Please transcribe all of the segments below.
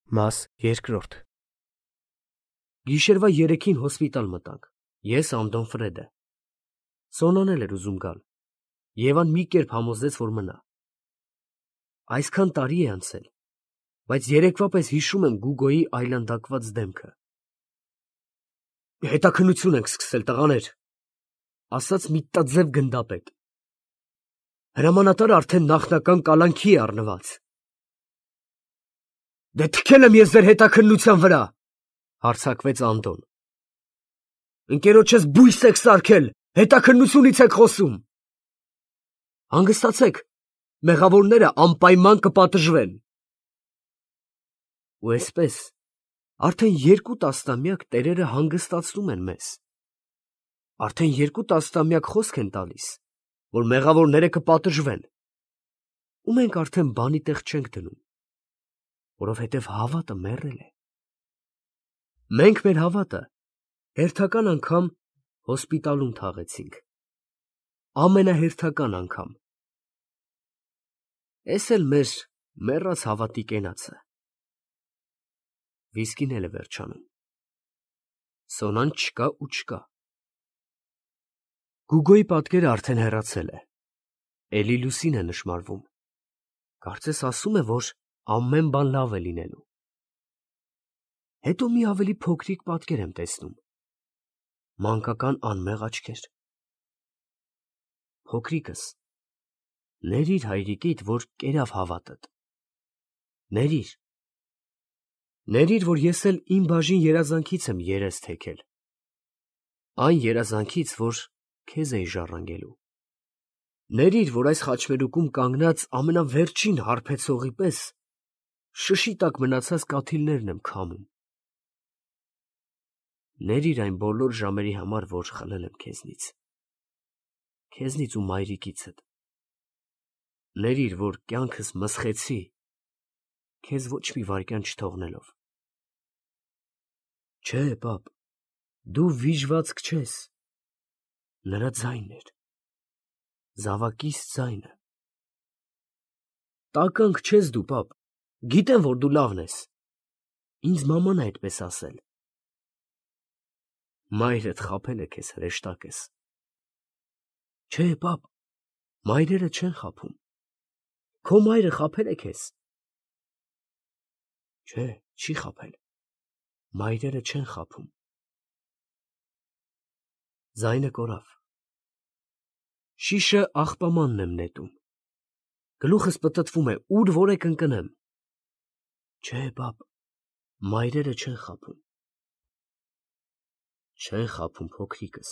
Մաս երկրորդ Գիշերվա 3-ին հոսպիտալ մտանք, ես Անդոն Ֆրեդը, Սոնան էլ էր ուզում գալ, Եվան մի կերպ համոզեց, որ մնա, այսքան տարի է անցել, բայց երեկվա պես հիշում եմ Գուգոյի այլանդակված դեմքը, հետաքննություն ենք սկսել տղաներ, ասաց մի տաձև գնդապետ, հրամանատարը արդեն նախնական կալանքի է առնված, դե թքել եմ ես ձեր հետաքննության վրա, հարցակվեց Անդոն, ընկերոջս բույս եք սարքել, հետաքննությունից եք խոսում, հանգստացեք, մեղավորները անպայման կպատժվեն, ու այսպես, արդեն 2 տասնամյակ տերերը հանգստացնում են մեզ, արդեն 2 տասնամյակ խոսք են տալիս, որ մեղավորները կպատժվեն, ու մենք արդեն բանի տեղ չենք դնում, որովհետև հավատը մեռել է, մենք մեր հավատը հերթական անգամ հոսպիտալում թաղեցինք, ամենահերթական անգամ, էս էլ մեր մեռած հավատի կենացը, վիսկին էլ է վերջանում, Սոնան չկա ու չկա, Գուգոյի պատկերը արդեն հեռացել է, էլի լուսին է նշմարվում, կարծես ասում է, որ ամեն բան լավ է լինելու, հետո մի ավելի փոքրիկ պատկեր եմ տեսնում, մանկական անմեղ աչքեր, փոքրիկս, ներիր հայրիկիդ, որ կերավ հավատդ, ներիր, որ ես էլ իմ բաժին երազանքից եմ երես թեքել, այն երազանքից, որ քեզ էի ժառանգելու, ներիր, որ այս խաչմերուկում կանգնած ամենավերջին հարբեցողի պես շշի տակ մնացած կաթիլներն եմ քամում, ներիր այն բոլոր ժամերի համար, որ խլել եմ քեզնից ու մայրիկիցդ, ներիր, որ կյանքս մսխեցի, քեզ ոչ մի վայրկյան չթողնելով, չէ, պապ, դու վիժվածք չես, նրա ձայնն էր, զավակիս ձայնը, տականք չես դու, պապ, գիտեմ, որ դու լավն ես, ինձ մաման է այդպես ասել, մայրդ խաբել է քեզ հրեշտակ ես, չէ, պապ, մայրերը չեն խաբում, քո մայրը խաբել է քեզ, չէ, չի խաբել, մայրերը չեն խաբում, ձայնը կորավ, շիշը աղբամանն եմ նետում, գլուխս պտտվում է, ուր որ եք ընկնեմ, չէ, պապ, մայրերը չեն խաբում փոքրիկս,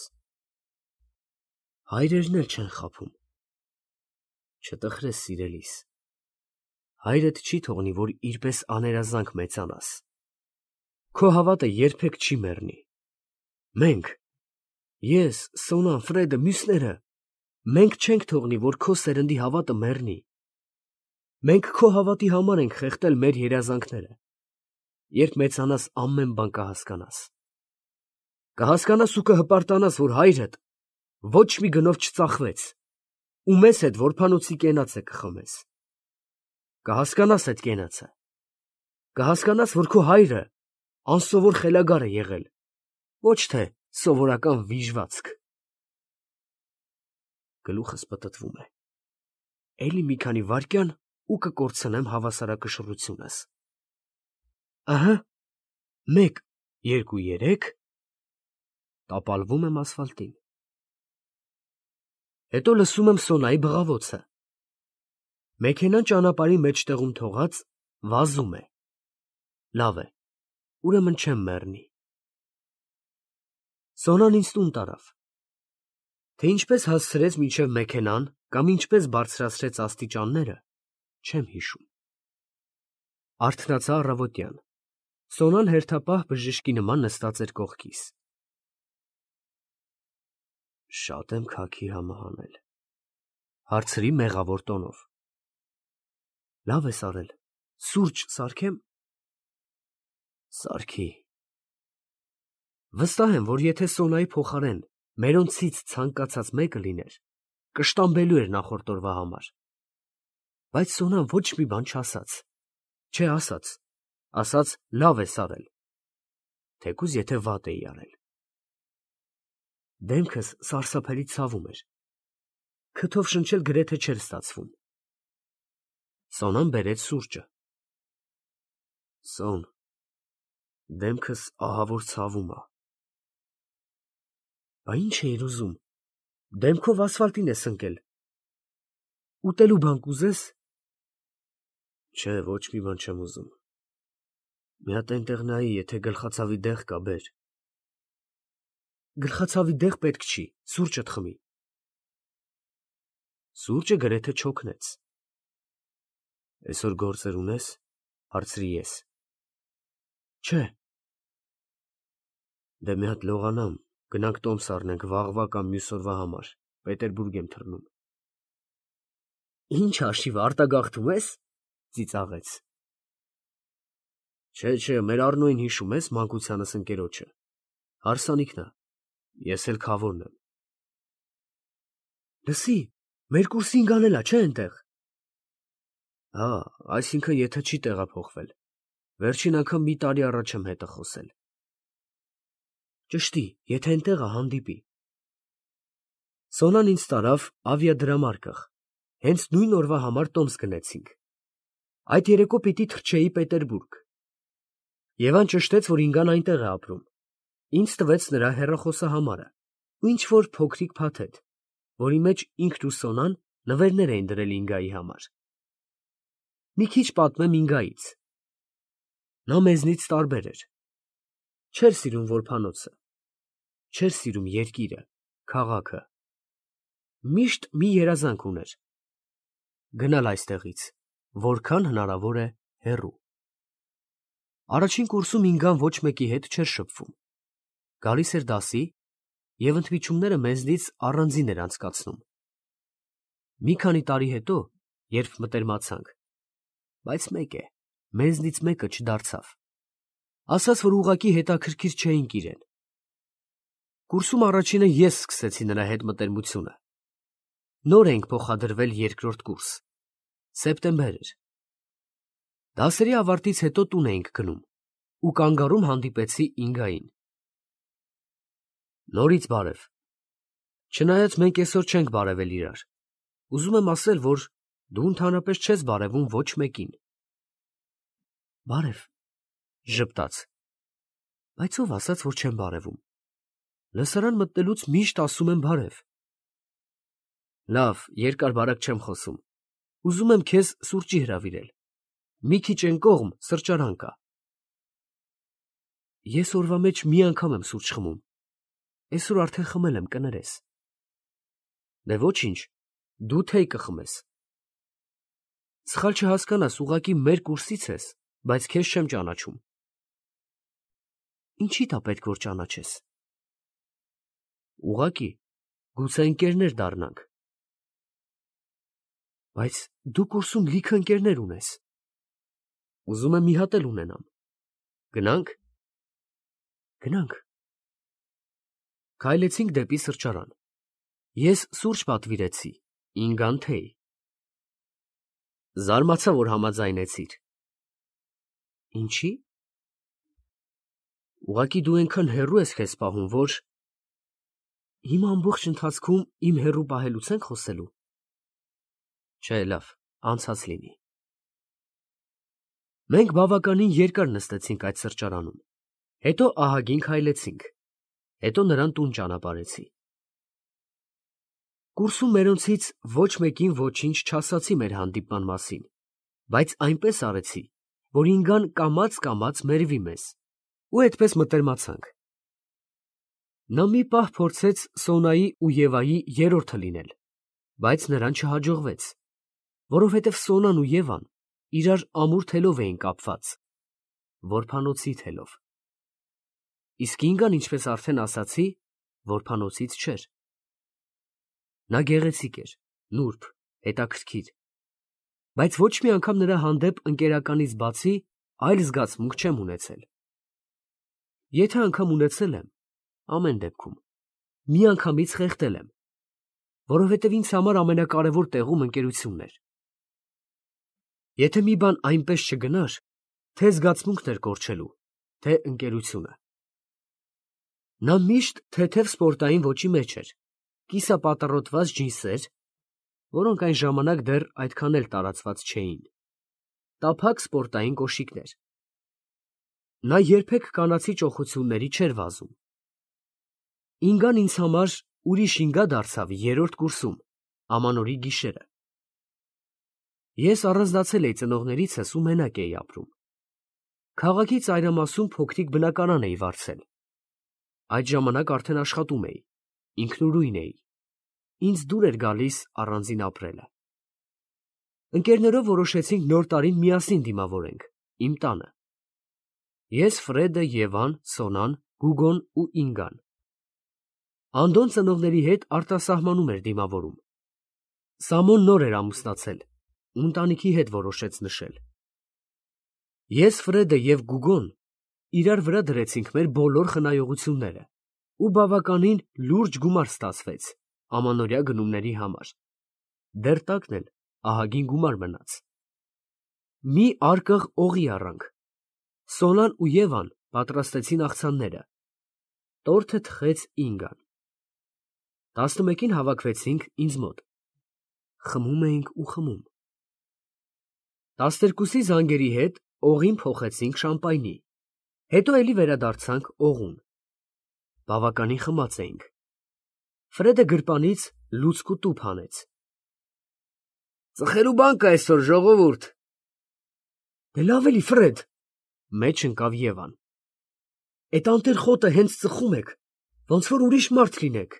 հայրերն էլ չեն խաբում, չտխրես սիրելիս, հայրդ չի թողնի, որ իրպես աներազանք մեծանաս, քո հավատը երբեք չի մեռնի, մենք, ես, Սոնան, Ֆրեդը, մյուսները, մենք չենք թողնի, որ քո սերնդի հավատը մեռնի, մենք քո հավատի համար ենք խեղդել մեր երազանքները, երբ մեծանաս ամեն բան կհասկանաս ու կհպարտանաս, որ հայրդ ոչ մի գնով չծախվեց, ու մեզ հետ որբանոցի կենացը կխմես, կհասկանաս այդ կենացը, կհասկանաս, որ քո հայրը անսովոր խելագար է եղել, ոչ թե սովորական վիժվածք, գլուխս պտտվում է, էլի մի քանի վայրկյան ու կկորցնեմ հավասարակշռությունս, ահա, 1, 2, 3, տապալվում եմ ասֆալտին, հետո լսում եմ Սոնայի բղավոցը, մեքենան ճանապարհի մեջտեղում թողած վազում է, լավ է, ուրեմն չեմ մեռնի, Սոնան ինձ տուն տարավ, թե ինչպես հասցրեց մինչև մեքենան կամ ինչպես բարձրացրեց աստիճանները, չեմ հիշում, արթնացա առավոտյան, Սոնան հերթապահ բժշկի նման նստած էր կողքիս, շատ եմ քաքի համահանել, հարցրի մեղավոր տոնով, լավ ես արել, սուրճ սարքեմ, սարքի, վստահ եմ, որ եթե Սոնայի փոխարեն մերոնցից ցանկացած մեկը լիներ, կշտամբելու էր նախորդ օրվա համար, բայց Սոնան ոչ մի բան չասաց, չէ ասաց, ասաց լավ ես արել, թեկուզ եթե վատ էի արել։ Դեմքս սարսափելի ցավում էր, քթով շնչել գրեթե չէր ստացվում։ Սոնան բերեց սուրճը։ Սոն, դեմքս ահավոր ցավում է։ Բա ինչ էիր ուզում, դեմքով ասֆալտին ես ընկել։ Ուտելու բան կուզես։ Չէ, ոչ մի բան չեմ ուզում։ Մի հատ այնտեղ նայի, եթե գլխացավի դեղ կա, բեր։ Գլխացավի դեղ պետք չի, սուրճդ խմի։ Սուրճը գրեթե չօգնեց։ Այսօր գործեր ունես, հարցրի ես։ Չէ։ Դե մի հատ լողանամ, գնանք տոմս առնենք վաղվա կամ մյուս օրվա համար, Պետերբուրգ եմ թռնում։ Ինչ հաշիվ արտագաղթում ես, ծիծաղեց։ Չէ, մեր Առնոյին հիշում ես մանկությանս ընկերոջը, հարսանիքն է, ես էլ քավորն եմ։ Լսի, մեր կուրսին գանելա, չէ այնտեղ։ Հա, այսինքն եթե չի տեղափոխվել, վերջին անգամ մի տարի առաջ եմ հետը խոսել։ Ճշտի, եթե այնտեղ է, հանդիպի։ Սոնան ինձ տարավ ավիադրամարկղ, հենց նույն օրվա համար տոմս գնեցինք։ Այդ երեկո պիտի թռչեի Պետերբուրգ։ Եվան ճշտեց, որ Ինգան այնտեղ է ապրում։ Ինձ տվեց նրա հեռախոսահամարը ու ինչ-որ փոքրիկ փաթեթ, որի մեջ ինքն ու Սոնան նվերներ էին դրել Ինգայի համար։ Մի քիչ պատմեմ Ինգայից։ Նա մեզնից տարբեր էր։ Չէր սիրում որբանոցը, չէր սիրում երկիրը, քաղաքը։ Միշտ մի երազանք ուներ. գնալ այստեղից, որքան հնարավոր է հեռու։ Առաջին կուրսում Ինգան ոչ մեկի հետ չէր շփվում։ Գալիս էր դասի և ընդմիջումները մեզնից առանձին էր անցկացնում։ Մի քանի տարի հետո, երբ մտերմացանք, բայց մեկ է, մեզնից մեկը չդարձավ։ Ասաց, որ ուղղակի հետաքրքիր չէինք իրեն։ Կուրսում առաջինը ես սկսեցի նրա հետ մտերմությունը։ Նոր էինք փոխադրվել երկրորդ կուրս։ Սեպտեմբեր էր։ Դասերի ավարտից հետո տուն էինք գնում ու կանգառում հանդիպեցի Ինգային։ Նորից բարև։ Չնայած մենք այսօր չենք բարևել իրար, ուզում եմ ասել, որ դու ընդհանրապես չես բարևում ոչ մեկին։ Բարև, ժպտաց։ Բայց ով ասաց, որ չեմ բարևում։ Լսարան մտնելուց միշտ ասում եմ բարև։ Լավ, երկար-բարակ չեմ խոսում։ Ուզում եմ քեզ սուրճի հրավիրել։ Մի քիչ են կողմ սրճարան կա։ Ես օրվա մեջ մի անգամ եմ սուրճ խմում։ Այսօր արդեն խմել եմ, կներես։ Դե ոչինչ, դու թեյ կխմես։ Սխալ չհասկանաս, ուղղակի մեր կուրսից ես, բայց քեզ չեմ ճանաչում։ Ինչի՞դ է պետք որ ճանաչես։ Ուղղակի, գուցե ընկերներ դառնանք։ Բայց դու կուրսում լիքը ընկերներ ունես։ Ուզում եմ մի հատ էլ ունենամ։ Գնանք։ Գնանք։ Քայլեցինք դեպի սրճարան։ Ես սուրճ պատվիրեցի, Ինգան թեյ։ Զարմացա, որ համաձայնեցիր։ Ինչի՞։ Ուղղակի դու այնքան հեռու ես քեզ պահում, որ… Հիմա ամբողջ ընթացքում իմ հեռու պահելուց ենք խոսելու։ Չէ, լավ, անցած լինի։ Մենք բավականին երկար նստեցինք այդ սրճարանում, հետո ահագին քայլեցինք, հետո նրան տուն ճանապարհեցի։ Կուրսում մերոնցից ոչ մեկին ոչինչ չասացի մեր հանդիպման մասին, բայց այնպես արեցի, որ Ինգան կամաց մերվի մեզ, ու այդպես մտերմացանք։ Նա մի պահ փորձեց Սոնայի ու Եվայի երրորդը լինել, բայց նրան չհաջողվեց, որովհետև Սոնան ու Եվան իրար ամուր թելով էին կապված, որբանոցի թելով։ Իսկ Ինգան, ինչպես արդեն ասացի, որբանոցից չէր։ Նա գեղեցիկ էր, նուրբ, հետաքրքիր, բայց ոչ մի անգամ նրա հանդեպ ընկերականից բացի այլ զգացմունք չեմ ունեցել։ Եթե անգամ ունեցել եմ, ամեն դեպքում, միանգամից խեղդել եմ, որովհետև ինձ համար ամենակարևոր տեղում ընկերությունն էր։ Եթե մի բան այնպես չգնար, թե զգացմունքն էր կորչելու, թե ընկերությունը։ Նա միշտ թեթև սպորտային ոճի մեջ էր, կիսապատռոտված ջինսեր, որոնք այն ժամանակ դեռ այդքան էլ տարածված չէին, տափակ սպորտային կոշիկներ։ Նա երբեք կանացի ճոխությունների չէր վազում։ Ինգան ինձ համար ուրիշ ինգա դարձավ երրորդ կուրսում, ամանորի գիշերը։ Ես առանձնացել էի ծնողներիցս ու մենակ էի ապրում։ Քաղաքի ծայրամասում փոքրիկ բնակարան էի վարձել։ Այդ ժամանակ արդեն աշխատում էի, ինքնուրույն էի։ Ինձ դուր էր գալիս առանձին ապրելը։ Ընկերներով որոշեցինք նոր տարին միասին դիմավորենք իմ տանը։ Ես, Ֆրեդը, Եվան, Սոնան, Գուգոն ու Ինգան։ Անդոն ծնողների հետ արտասահմանում էր դիմավորում։ Սամոն նոր էր ամուսնացել ու ընտանիքի հետ որոշեց նշել։ Ես, Ֆրեդը և Գուգոն իրար վրա դրեցինք մեր բոլոր խնայողությունները ու բավականին լուրջ գումար ստացվեց ամանորյա գնումների համար։ Դեռ տակն էլ ահագին գումար մնաց։ Մի արկղ օղի առանք։ Սոնան ու Եվան պատրաստեցին աղցանները։ Տորթը թխեց Ինգան։ 11-ին հավաքվեցինք ինձ մոտ։ Խմում էինք ու խմում։ 12-ի զանգերի հետ օղին փոխեցինք շամպայնի, հետո էլի վերադարձանք օղուն։ Բավականին խմած էինք։ Ֆրեդը գրպանից լուցկու տուփ հանեց։ Ծխելու բան կա այսօր, ժողովուրդ։ Դե լավ էլի, Ֆրեդ, մեջ ընկավ Եվան։ Էդ անտեր խոտը հենց ծխում եք, ոնց որ ուրիշ մարդ լինեք։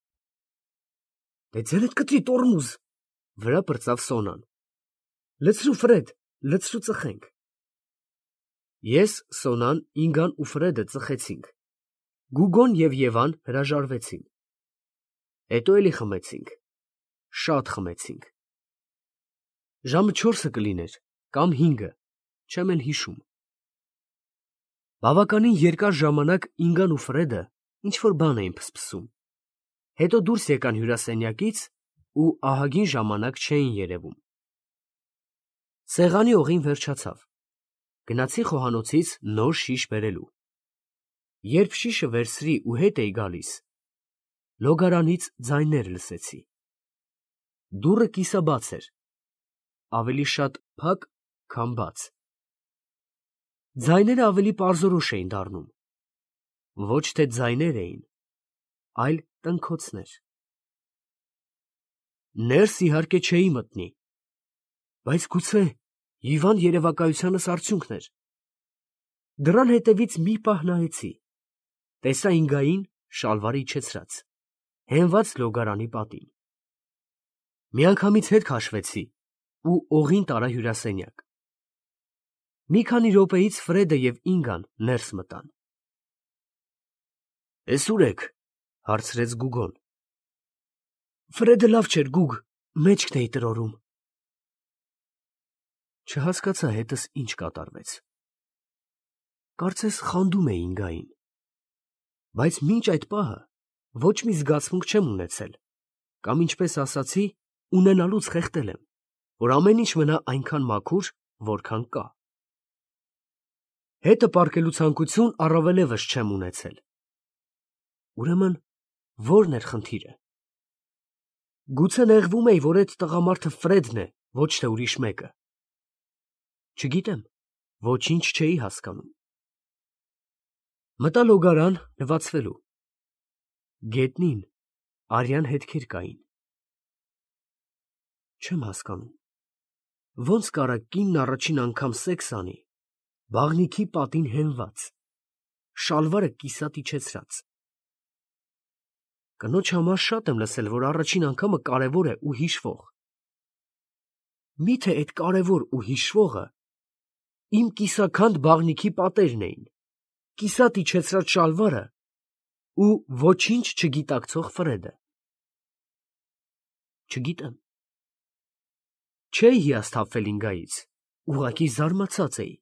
Դե ձերդ կտրի տորմուզ, վրա պրծավ Սոնան։ Լցրու, Ֆրեդ, լցրու ծխենք։ Ես, Սոնան, Ինգան ու Ֆրեդը ծխեցինք։ Գուգոն և Եվան հրաժարվեցին։ Հետո էլի խմեցինք։ Շատ խմեցինք։ Ժամը 4-ը կլիներ, կամ 5-ը, չեմ էլ հիշում։ Բավականին երկար ժամանակ Ինգան ու Ֆրեդը ինչ-որ բան էին փսփսում։ Հետո դուրս եկան հյուրասենյակից ու ահագին ժամանակ չէին երևում։ Սեղանի օղին վերջացավ։ Գնացի խոհանոցից նոր շիշ բերելու։ Երբ շիշը վերցրի ու հետ էի գալիս, լոգարանից ձայներ լսեցի։ Դուռը կիսաբաց էր, ավելի շատ փակ, քան բաց։ Ձայները ավելի պարզորոշ էին դառնում։ Ոչ թե ձայներ էին, այլ տնքոցներ։ Ներս իհարկե չէի մտնի, բայց գուցե հիվանդ երևակայությանս արդյունքն էր։ Դռան հետևից մի պահ նայեցի, տեսա Ինգային շալվարը իջեցրած, հենված լոգարանի պատին։ Միանգամից հետ քաշվեցի ու օղին տարա հյուրասենյակ։ Մի քանի րոպեից Ֆրեդը և Ինգան ներս մտան։ Էս ուր եք, հարցրեց Գուգոն։ Ֆրեդը լավ չէր, Գուգ, մեջքն էի տրորում։ Չհասկացա հետս ինչ կատարվեց։ Կարծես խանդում էի Ինգային։ Բայց մինչ այդ պահը ոչ մի զգացմունք չեմ ունեցել, կամ ինչպես ասացի, ունենալուց խեղդել եմ, որ ամեն ինչ մնա այնքան մաքուր, որքան կա։ Հետը պառկելու ցանկություն առավելևս չեմ ունեցել։ Ուրեմն ո՞րն էր խնդիրը։ Գուցե նեղվում էի, որ այդ տղամարդը Ֆրեդն է, ոչ թե ուրիշ մեկը։ Չգիտեմ, ոչինչ չէի հասկանում։ Մտա լոգարան լվացվելու։ Գետնին արյան հետքեր կային։ Չեմ հասկանում, ոնց կարա կինն առաջին անգամ սեքս անի, բաղնիքի պատին հենված, շալվարը կիսատ իջեցրած։ Կնոջ համար շատ եմ լսել, որ առաջին անգամը կարևոր է ու հիշվող։ Միթե այդ կարևոր ու հիշվողը իմ կիսաքանդ բաղնիքի պատերն էին, կիսատ իջեցրած շալվարը ու ոչինչ չգիտակցող Ֆրեդը։ Չգիտեմ։ Չէի հիասթափվել Ինգայից, ուղղակի զարմացած էի։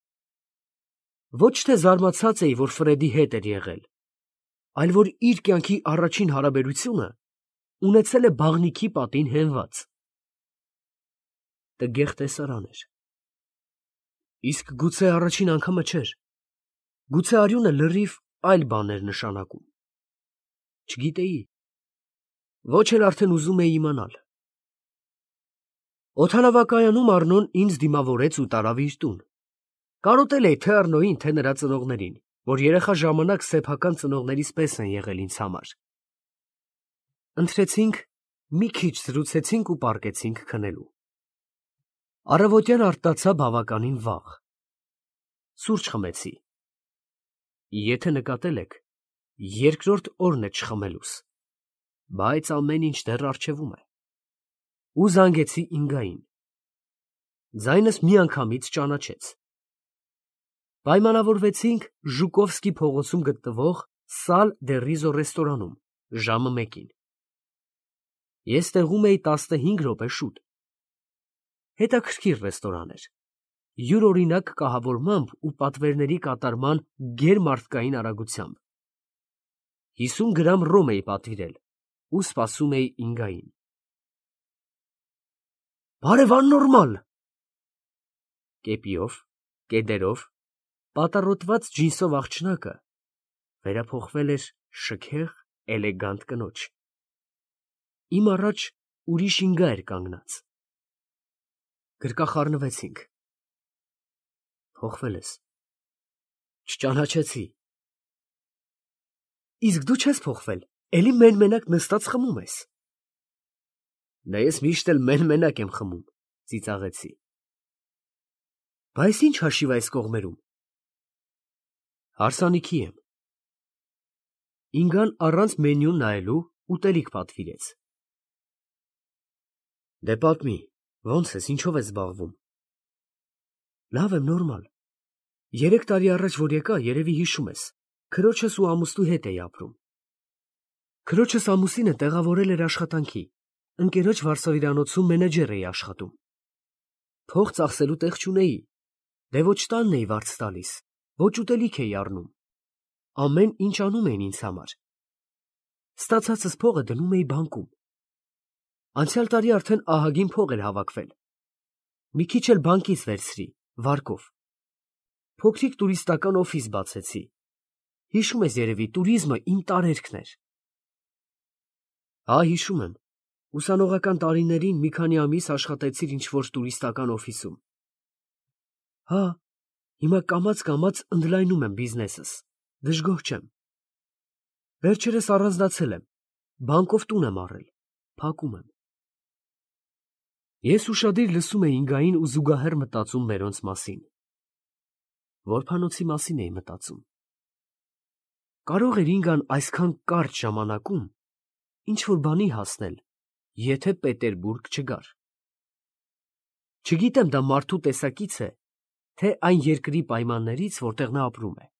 Ոչ թե զարմացած էի, որ Ֆրեդի հետ էր եղել, այլ որ իր կյանքի առաջին հարաբերությունը ունեցել է բաղնիքի պատին հենված։ Տգեղ տեսարան էր։ Իսկ գուցե առաջին անգամը չէր։ Գուցե արյունը լրիվ այլ բան էր նշանակում։ Չգիտեի։ Ոչ էլ արդեն ուզում էի իմանալ։ Օդանավակայանում Առնոն ինձ դիմավորեց ու տարավ իր տուն։ Կարոտել էի թե Առնոյին, թե նրա ծնողներին, որ երեխա ժամանակ սեփական ծնողներիս պես են եղել ինձ համար։ Ընթրեցինք, մի քիչ զրուցեցինք ու պառկեցինք քնելու։ Առավոտյան արտացա բավականին վաղ։ Սուրճ խմեցի։ Եթե նկատել եք, երկրորդ օրն է չխմելուս, բայց ամեն ինչ դեռ առջևում է։ Ու զանգեցի Ինգային։ Ձայնս միանգամից ճանաչեց։ Պայմանավորվեցինք Ժուկովսկի փողոցում գտնվող Սալ դե Ռիզո ռեստորանում ժամը 1-ին։ Ես տեղում էի 15 րոպե շուտ։ Հետաքրքիր ռեստորան էր։ Յուրօրինակ կահավորմամբ ու պատվերների կատարման գերմարդկային արագությամբ։ 50 գրամ ռոմ էի պատվիրել ու սպասում էի Ինգային։ Բարև աննորմալ։ Կեպիով, կեդերով, պատառոտված ջինսով աղջնակը վերափոխվել էր շքեղ, էլեգանտ կնոջ։ Իմ առաջ ուրիշ Ինգա էր կանգնած։ Գրկախառնվեցինք։ Փոխվել ես։ Չճանաչեցի։ Իսկ դու չես փոխվել, էլի մեն-մենակ նստած խմում ես։ Դա ես միշտ էլ մեն-մենակ եմ խմում, ծիծաղեցի։ Բայց ինչ հաշիվ այս կողմերում։ Հարսանիքի եմ։ Ինգան առանց մենյուն նայելու ուտելիք պատվիրեց։ Դե պատմի, ո՞նց ես, ինչով ես զբաղվում։ Լավ եմ, նորմալ։ 3 տարի առաջ որ եկա, երևի հիշում ես, քրոջս ու ամուսնու հետ էի ապրում։ Քրոջս ամուսինը տեղավորել էր աշխատանքի, ընկերոջ վարսավիրանոցում մենեջեր էի աշխատում։ Փող ծախսելու տեղ չունեի, դե ոչ տանն էի վարձ տալիս, ոչ ուտելիք էի առնում։ Ամեն ինչ անում էին ինձ համար։ Ստացածս փողը դնում էի բանկում։ Անցյալ տարի արդեն ահագին փող էր հավաքվել։ Մի քիչ էլ բանկից վերցրի, վարկով։ Փոքրիկ տուրիստական օֆիս բացեցի։ Հիշում ես երևի, տուրիզմը իմ տարերքն էր։ Հա, հիշում եմ։ Ուսանողական տարիներին մի քանի ամիս աշխատեցիր ինչ-որ տուրիստական օֆիսում։ Հա, հիմա կամաց-կամաց ընդլայնում եմ բիզնեսս, դժգոհ չեմ։ Վերջերս առանձնացել եմ, բանկով տուն եմ առել, փակում եմ։ Ես ուշադիր լսում էի Ինգային ու զուգահեռ մտածում մերոնց մասին։ Որփանոցի մասին էի մտածում։ Կարող էր Ինգան այսքան կարճ ժամանակում ինչ-որ բանի հասնել, եթե Պետերբուրգ չգար։ Չգիտեմ դա մարդու տեսակից է, թե այն երկրի պայմաններից, որտեղ նա ապրում է։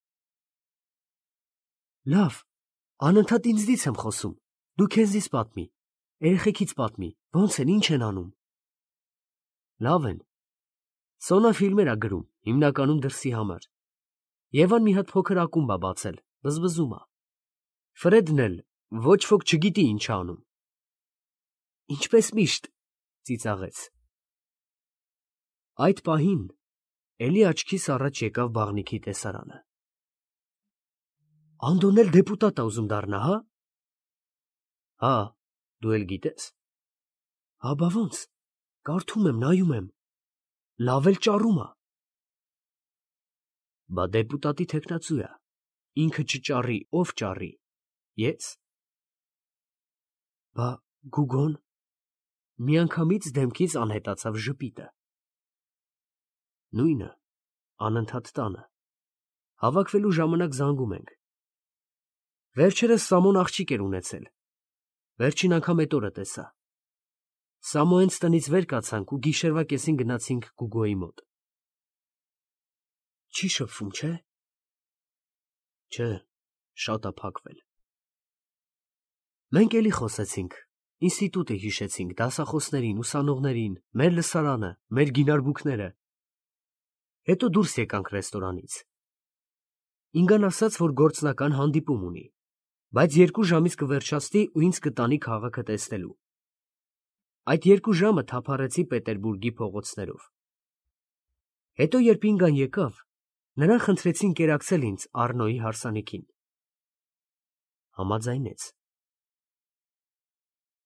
Լավ, անընդհատ ինձնից եմ խոսում, դու քեզնից պատմի, երեխեքից պատմի, ոնց են, ինչ են անում։ Լավ են։ Սոնա ֆիլմեր ա գրում, հիմնականում դրսի համար։ Եվան մի հատ փոքր ակումբ ա բացել, բզբզում ա։ Ֆրեդն էլ ոչ ոք չգիտի ինչ ա անում։ Ինչպես միշտ, ծիծաղեց։ Այդ պահին էլի աչքիս առաջ եկավ բաղնիքի տեսարանը։ Անդոն էլ դեպուտատ ա ուզում դառնա, հա։ Հա, դու էլ գիտես։ Հա, բա ոնց, կարդում եմ, նայում եմ, լավ էլ ճարում ա։ Բա դեպուտատի թեկնածու ա, ինքը չճարի, ով ճարի, ես։ Բա Գուգոն, միանգամից դեմքից անհետացավ ժպիտը։ Նույնը, անընդհատ տանը, հավաքվելու ժամանակ զանգում ենք։ Վերջերս Սամոն աղջիկ էր ունեցել, վերջին անգամ էդ օրը տեսա։ Սամո հենց տնից վեր կացանք ու գիշերվա կեսին գնացինք Գուգոյի մոտ։ Չի շփվում, չէ։ Չէ, շատ ա փակվել։ Մենք էլի խոսեցինք, ինստիտուտը հիշեցինք, դասախոսներին, ուսանողներին, մեր լսարանը, մեր գինարբուքները։ Հետո դուրս եկանք ռեստորանից։ Ինգան ասաց, որ գործնական հանդիպում ունի, բայց 2 ժամից կվերջացնի ու ինձ կտանի քաղաքը տեսնելու։ Այդ 2 ժամը թափառեցի Պետերբուրգի փողոցներով։ Հետո երբ Ինգան եկավ, նրան խնդրեցին կերակցել ինձ Առնոյի հարսանիքին։ Համաձայնեց։